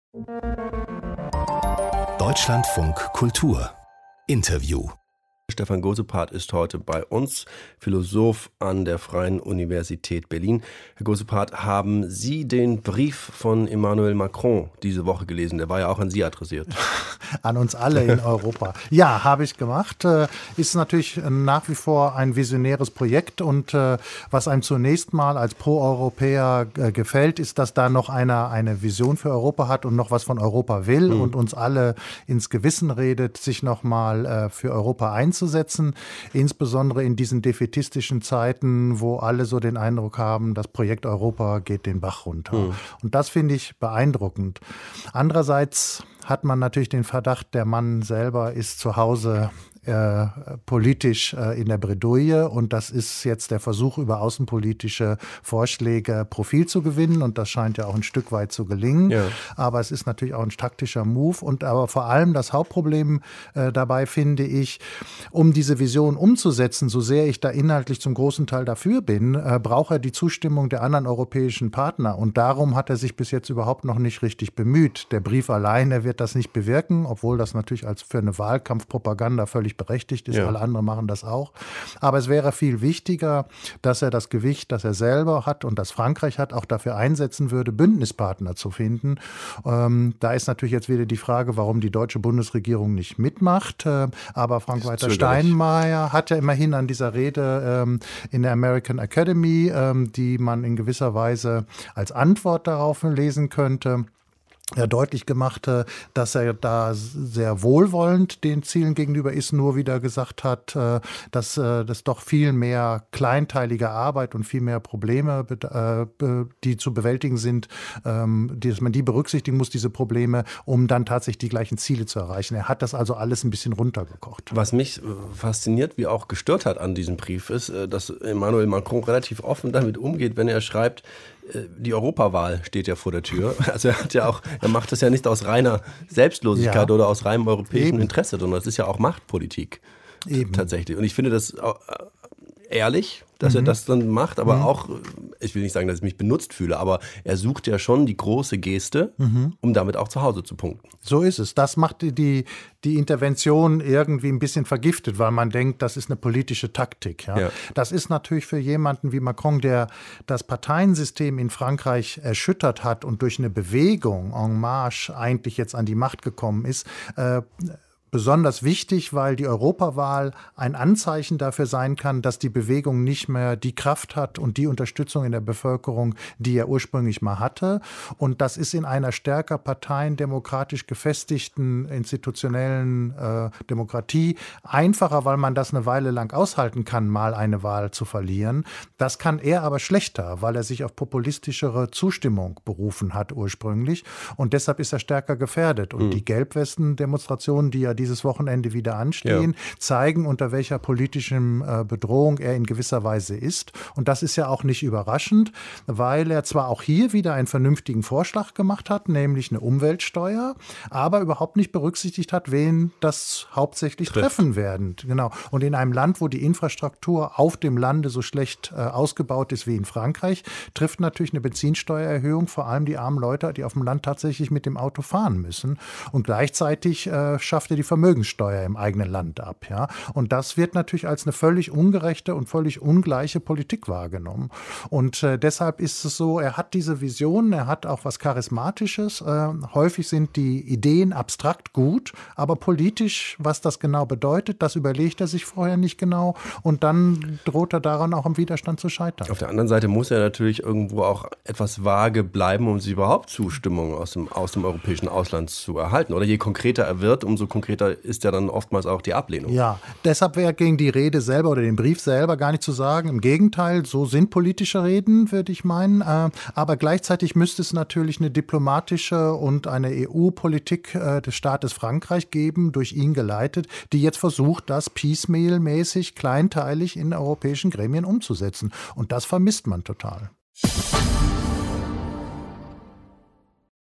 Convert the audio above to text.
Deutschlandfunk Kultur Interview. Stefan Gosepart ist heute bei uns, Philosoph an der Freien Universität Berlin. Herr Gosepart, haben Sie den Brief von Emmanuel Macron diese Woche gelesen? Der war ja auch an Sie adressiert. An uns alle in Europa. Ja, habe ich gemacht. Ist natürlich nach wie vor ein visionäres Projekt und was einem zunächst mal als Pro-Europäer gefällt, ist, dass da noch einer eine Vision für Europa hat und noch was von Europa will und uns alle ins Gewissen redet, sich noch mal für Europa einzusetzen, insbesondere in diesen defätistischen Zeiten, wo alle so den Eindruck haben, das Projekt Europa geht den Bach runter. Und das finde ich beeindruckend. Andererseits hat man natürlich den Verdacht, der Mann selber ist zu Hause politisch in der Bredouille und das ist jetzt der Versuch, über außenpolitische Vorschläge Profil zu gewinnen und das scheint ja auch ein Stück weit zu gelingen. Ja. Aber es ist natürlich auch ein taktischer Move und aber vor allem das Hauptproblem dabei finde ich, um diese Vision umzusetzen, so sehr ich da inhaltlich zum großen Teil dafür bin, braucht er die Zustimmung der anderen europäischen Partner und darum hat er sich bis jetzt überhaupt noch nicht richtig bemüht. Der Brief alleine wird das nicht bewirken, obwohl das natürlich als für eine Wahlkampfpropaganda völlig berechtigt ist, alle anderen machen das auch. Aber es wäre viel wichtiger, dass er das Gewicht, das er selber hat und das Frankreich hat, auch dafür einsetzen würde, Bündnispartner zu finden. Da ist natürlich jetzt wieder die Frage, warum die deutsche Bundesregierung nicht mitmacht. Aber Frank-Walter Steinmeier hat ja immerhin an dieser Rede in der American Academy, die man in gewisser Weise als Antwort darauf lesen könnte, deutlich gemacht, dass er da sehr wohlwollend den Zielen gegenüber ist, nur wieder gesagt hat, dass das doch viel mehr kleinteilige Arbeit und viel mehr Probleme, die zu bewältigen sind, dass man die berücksichtigen muss, diese Probleme, um dann tatsächlich die gleichen Ziele zu erreichen. Er hat das also alles ein bisschen runtergekocht. Was mich fasziniert, wie auch gestört hat an diesem Brief, ist, dass Emmanuel Macron relativ offen damit umgeht, wenn er schreibt, die Europawahl steht ja vor der Tür. Also er macht das ja nicht aus reiner Selbstlosigkeit oder aus reinem europäischen Interesse, sondern das ist ja auch Machtpolitik tatsächlich. Und ich finde das ehrlich, dass er das dann macht, aber auch, ich will nicht sagen, dass ich mich benutzt fühle, aber er sucht ja schon die große Geste, um damit auch zu Hause zu punkten. So ist es. Das macht die Intervention irgendwie ein bisschen vergiftet, weil man denkt, das ist eine politische Taktik. Ja? Das ist natürlich für jemanden wie Macron, der das Parteiensystem in Frankreich erschüttert hat und durch eine Bewegung en marche eigentlich jetzt an die Macht gekommen ist, besonders wichtig, weil die Europawahl ein Anzeichen dafür sein kann, dass die Bewegung nicht mehr die Kraft hat und die Unterstützung in der Bevölkerung, die er ursprünglich mal hatte. Und das ist in einer stärker parteiendemokratisch gefestigten institutionellen Demokratie einfacher, weil man das eine Weile lang aushalten kann, mal eine Wahl zu verlieren. Das kann er aber schlechter, weil er sich auf populistischere Zustimmung berufen hat ursprünglich. Und deshalb ist er stärker gefährdet. Und die Gelbwesten-Demonstrationen, die ja dieses Wochenende wieder anstehen, zeigen, unter welcher politischen Bedrohung er in gewisser Weise ist. Und das ist ja auch nicht überraschend, weil er zwar auch hier wieder einen vernünftigen Vorschlag gemacht hat, nämlich eine Umweltsteuer, aber überhaupt nicht berücksichtigt hat, wen das hauptsächlich treffen werden. Genau. Und in einem Land, wo die Infrastruktur auf dem Lande so schlecht ausgebaut ist wie in Frankreich, trifft natürlich eine Benzinsteuererhöhung vor allem die armen Leute, die auf dem Land tatsächlich mit dem Auto fahren müssen. Und gleichzeitig schafft er die Vermögenssteuer im eigenen Land ab. Ja? Und das wird natürlich als eine völlig ungerechte und völlig ungleiche Politik wahrgenommen. Und deshalb ist es so, er hat diese Vision, er hat auch was Charismatisches. Häufig sind die Ideen abstrakt gut, aber politisch, was das genau bedeutet, das überlegt er sich vorher nicht genau und dann droht er daran auch am Widerstand zu scheitern. Auf der anderen Seite muss er natürlich irgendwo auch etwas vage bleiben, um sich überhaupt Zustimmung aus dem europäischen Ausland zu erhalten. Oder je konkreter er wird, umso konkreter ist ja dann oftmals auch die Ablehnung. Ja, deshalb wäre gegen die Rede selber oder den Brief selber gar nicht zu sagen. Im Gegenteil, so sind politische Reden, würde ich meinen. Aber gleichzeitig müsste es natürlich eine diplomatische und eine EU-Politik des Staates Frankreich geben, durch ihn geleitet, die jetzt versucht, das piecemeal-mäßig, kleinteilig in europäischen Gremien umzusetzen. Und das vermisst man total.